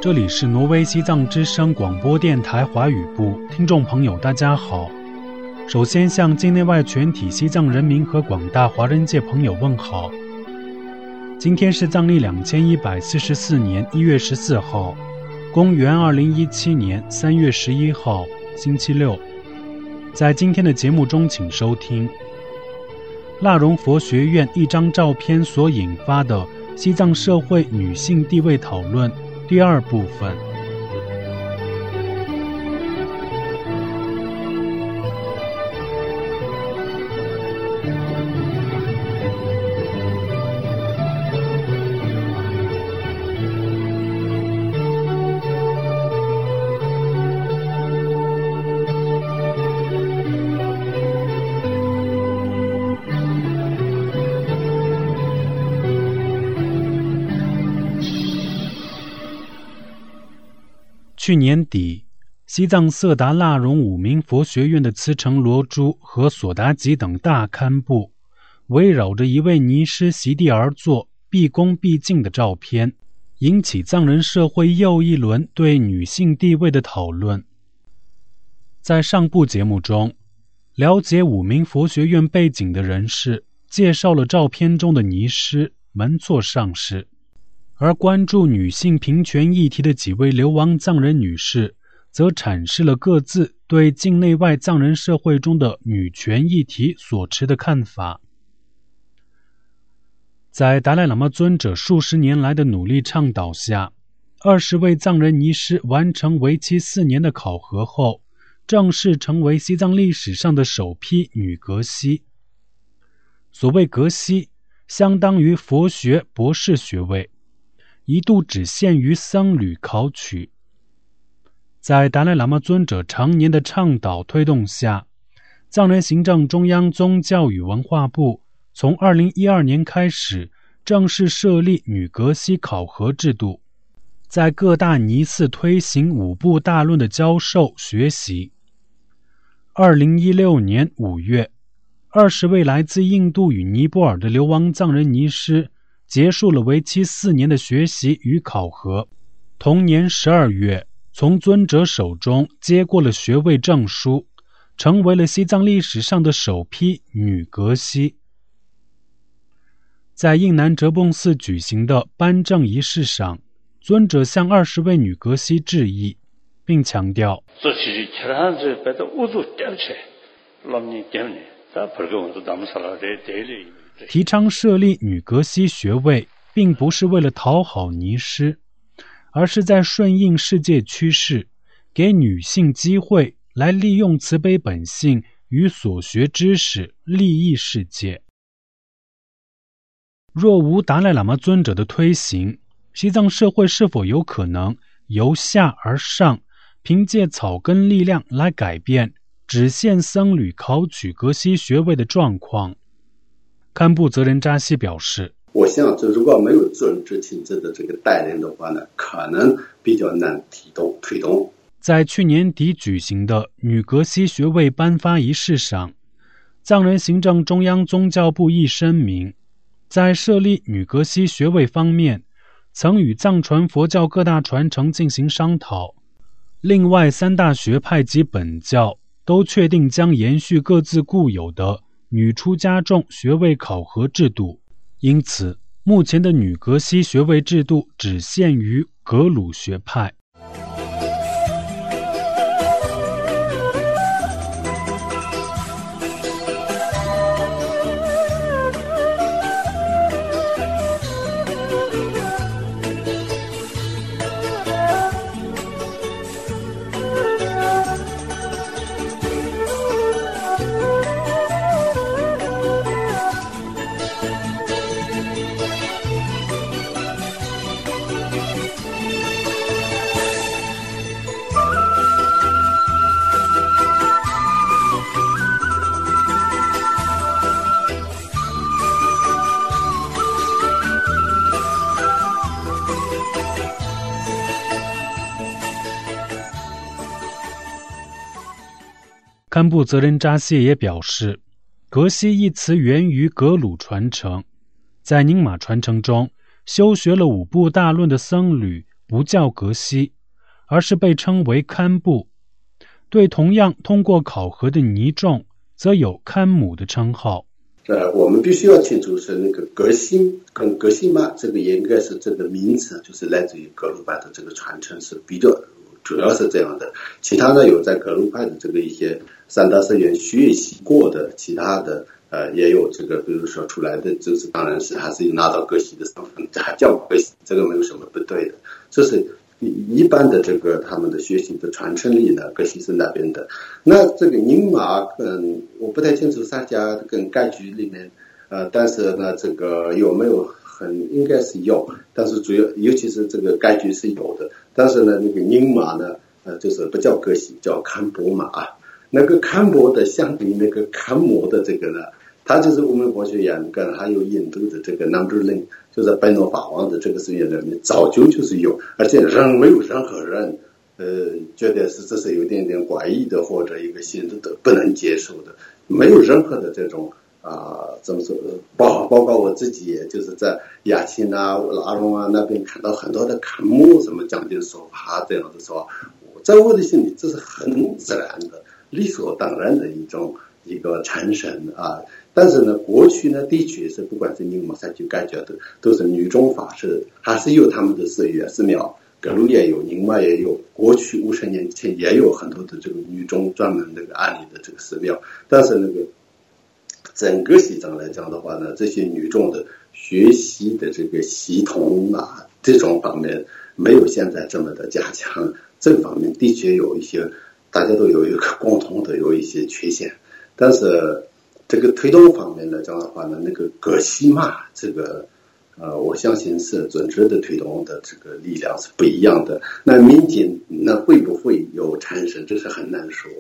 这里是挪威西藏之声广播电台华语部，听众朋友大家好。首先向境内外全体西藏人民和广大华人界朋友问好。今天是藏历2144年1月14号，公元2017年3月11号，星期六。在今天的节目中，请收听腊荣佛学院一张照片所引发的西藏社会女性地位讨论第二部分。去年底，西藏色达腊荣五明佛学院的慈城罗珠和索达吉等大堪布围绕着一位尼师席地而坐、毕恭毕敬的照片，引起藏人社会又一轮对女性地位的讨论。在上部节目中，了解五明佛学院背景的人士介绍了照片中的尼师门措上师，而关注女性平权议题的几位流亡藏人女士则阐释了各自对境内外藏人社会中的女权议题所持的看法。在达赖喇嘛尊者数十年来的努力倡导下，20位藏人尼师完成为期4年的考核后，正式成为西藏历史上的首批女格西。所谓格西，相当于佛学博士学位，一度只限于僧侣考取。在达赖喇嘛尊者常年的倡导推动下，藏人行政中央宗教与文化部从2012年开始正式设立女格西考核制度，在各大尼寺推行五部大论的教授学习。2016年5月，20位来自印度与尼泊尔的流亡藏人尼师结束了为期4年的学习与考核，同年12月从尊者手中接过了学位证书，成为了西藏历史上的首批女格西。在印南哲蚌寺举行的颁证仪式上，尊者向20位女格西致意，并强调提倡设立女格西学位并不是为了讨好尼师，而是在顺应世界趋势，给女性机会来利用慈悲本性与所学知识利益世界。若无达赖喇嘛尊者的推行，西藏社会是否有可能由下而上，凭借草根力量来改变只限僧侣考取格西学位的状况？堪布泽仁扎西表示， 我想这如果没有尊者亲自的这个带领的话呢，可能比较难推动。 在去年底举行的女格西学位颁发仪式上，藏人行政中央宗教部亦声明，在设立女格西学位方面，曾与藏传佛教各大传承进行商讨。另外3大学派及本教都确定将延续各自固有的女出家众学位考核制度，因此目前的女格西学位制度只限于格鲁学派。堪布泽仁扎谢也表示，格西一词源于格鲁传承，在宁玛传承中，修学了五部大论的僧侣不叫格西，而是被称为堪布。对同样通过考核的尼众，则有堪姆的称号。 我们必须要清楚是那个格西跟格西玛，这个也应该是这个名词，就是来自于格鲁派的这个传承是比较主要是这样的。其他的有在格鲁派的这个一些三大寺院学习过的，其他的也有这个，比如说出来的就是当然是还是有拿到格西的身份，还叫格西，这个没有什么不对的。这是一般的这个他们的学习的传承力呢，格西是那边的。那这个宁玛我不太清楚萨迦跟盖居里面但是呢这个有没有应该是有，但是主要尤其是这个盖居是有的，但是呢那个宁玛呢就是不叫格西，叫堪博玛。那个堪博的相比那个堪摩的这个呢，它就是我们佛学院跟还有印度的这个南珠林，就是拜诺法王的这个寺院里面早就是有，而且没有任何人觉得这是有点怪异的或者一个新的不能接受的，没有任何的这种怎么说包括我自己也就是在雅钦啊拉隆啊那边看到很多的堪摩什么讲究说法这样的说，在我的心里这是很自然的理所当然的一个产生但是呢过去呢的确是不管是宁玛萨居盖觉的都是女众法师，还是有他们的寺庙，格鲁也有，宁玛也有，过去50年前也有很多的这个女众专门那个案例的这个寺庙，但是那个整个西藏来讲的话呢，这些女众的学习的这个系统这种方面没有现在这么的加强，这方面的确有一些大家都有一个共同的有一些缺陷，但是这个推动方面来讲的话呢，那个格西玛这个我相信是准确的推动的这个力量是不一样的。那民间那会不会有产生，这是很难说。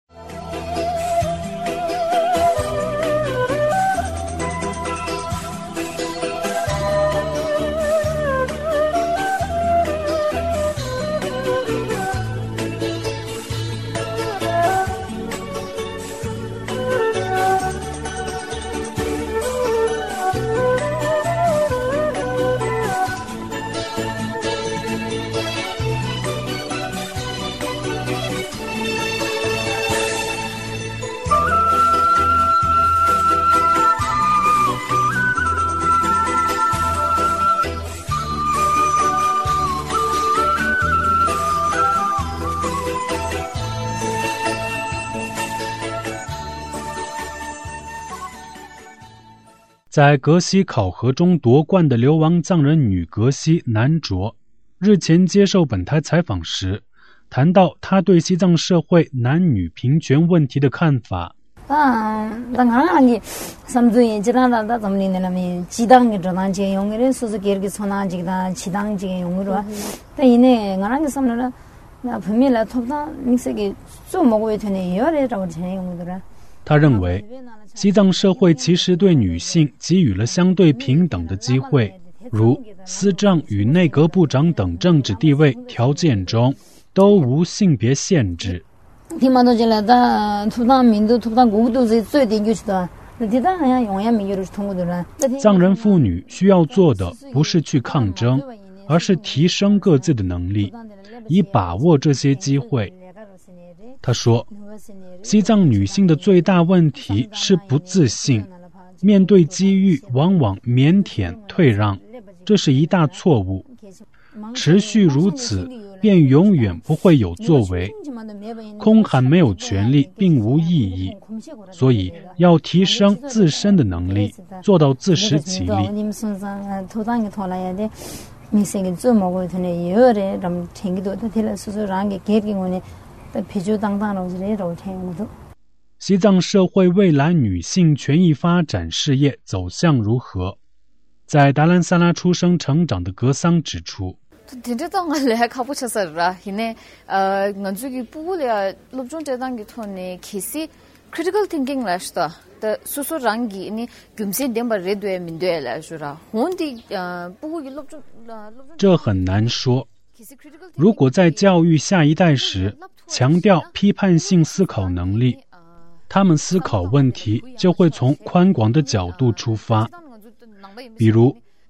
在格西考核中夺冠的流亡藏人女格西南卓，日前接受本台采访时，谈到她对西藏社会男女平权问题的看法。他认为西藏社会其实对女性给予了相对平等的机会，如司政与内阁部长等政治地位条件中都无性别限制。藏人妇女需要做的不是去抗争，而是提升各自的能力，以把握这些机会。他说，西藏女性的最大问题是不自信，面对机遇往往腼腆退让，这是一大错误。持续如此，便永远不会有作为。空喊没有权利并无意义，所以要提升自身的能力，做到自食其力。西藏社会未来女性权益发展事业走向如何？在达兰萨拉出生成长的格桑指出， critical thinking lashta the susu rangi ni gyumse demba redwe mindwe la shura hondi bugu lobjun 这很难说。如果在教育下一代时强调批判性思考能力，他们思考问题就会从宽广的角度出发。比如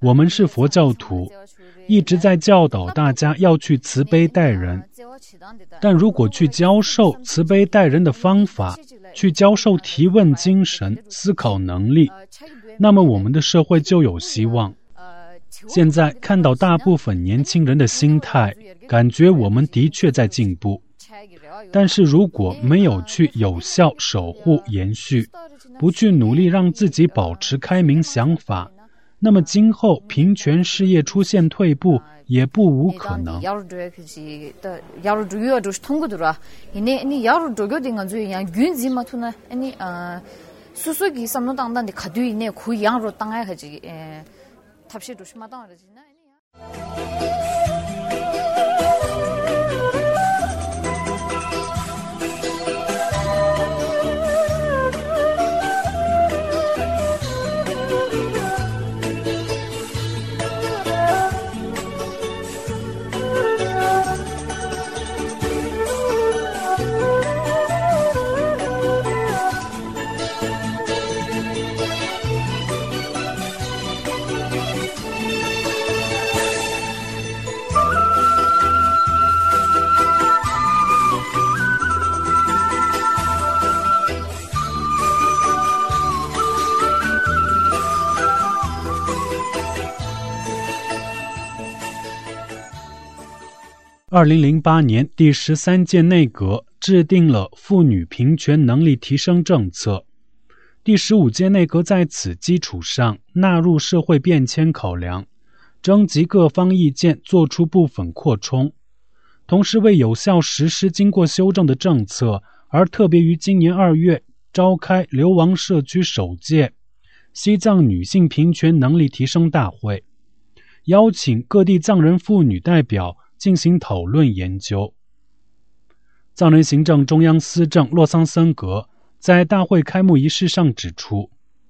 我们是佛教徒，一直在教导大家要去慈悲待人，但如果去教授慈悲待人的方法，去教授提问精神、思考能力，那么我们的社会就有希望。现在看到大部分年轻人的心态，感觉我们的确在进步。但是如果没有去有效守护延续，不去努力让自己保持开明想法，那么今后平权事业出现退步也不无可能。2008年第13届内阁制定了妇女平权能力提升政策，第15届内阁在此基础上纳入社会变迁考量，征集各方意见，做出部分扩充，同时为有效实施经过修正的政策，而特别于今年2月召开流亡社区首届西藏女性平权能力提升大会，邀请各地藏人妇女代表进行讨论研究。藏人行政中央司政洛桑森格在大会开幕仪式上指出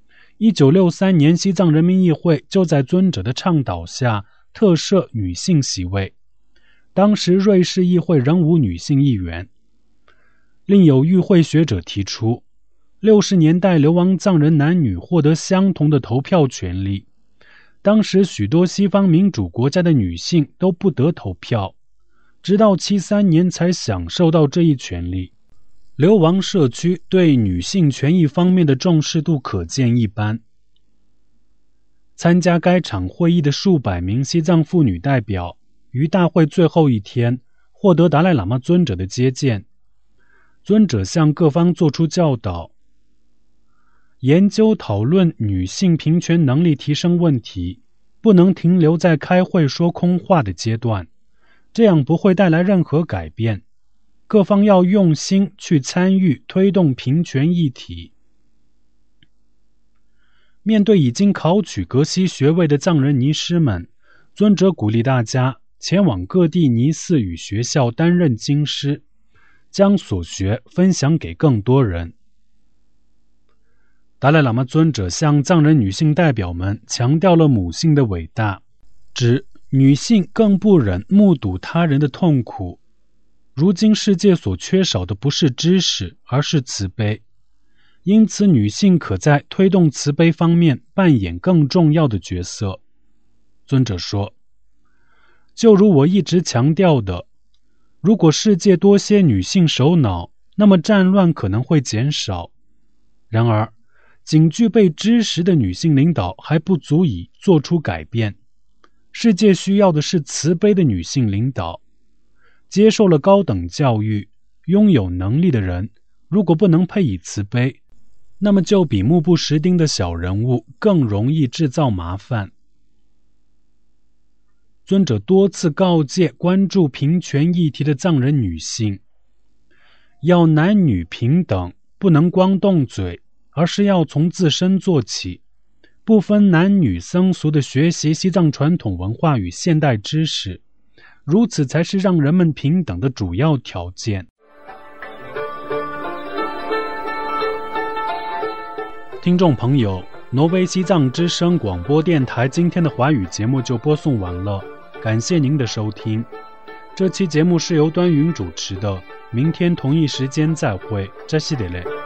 ，1963年西藏人民议会就在尊者的倡导下特设女性席位，当时瑞士议会仍无女性议员。另有与会学者提出，60年代流亡藏人男女获得相同的投票权利，当时许多西方民主国家的女性都不得投票，直到73年才享受到这一权利。流亡社区对女性权益方面的重视度可见一斑。参加该场会议的数百名西藏妇女代表于大会最后一天获得达赖喇嘛尊者的接见，尊者向各方作出教导，研究讨论女性平权能力提升问题，不能停留在开会说空话的阶段，这样不会带来任何改变。各方要用心去参与推动平权议题。面对已经考取格西学位的藏人尼师们，尊者鼓励大家前往各地尼寺与学校担任经师，将所学分享给更多人。达赖喇嘛尊者向藏人女性代表们强调了母性的伟大，指女性更不忍目睹他人的痛苦。如今世界所缺少的不是知识，而是慈悲，因此女性可在推动慈悲方面扮演更重要的角色。尊者说，就如我一直强调的，如果世界多些女性首脑，那么战乱可能会减少。然而仅具备知识的女性领导还不足以做出改变，世界需要的是慈悲的女性领导。接受了高等教育、拥有能力的人，如果不能配以慈悲，那么就比目不识丁的小人物更容易制造麻烦。尊者多次告诫关注平权议题的藏人女性，要男女平等，不能光动嘴，而是要从自身做起，不分男女僧俗的学习西藏传统文化与现代知识，如此才是让人们平等的主要条件。听众朋友，挪威西藏之声广播电台今天的华语节目就播送完了，感谢您的收听。这期节目是由端云主持的，明天同一时间再会，扎西德勒。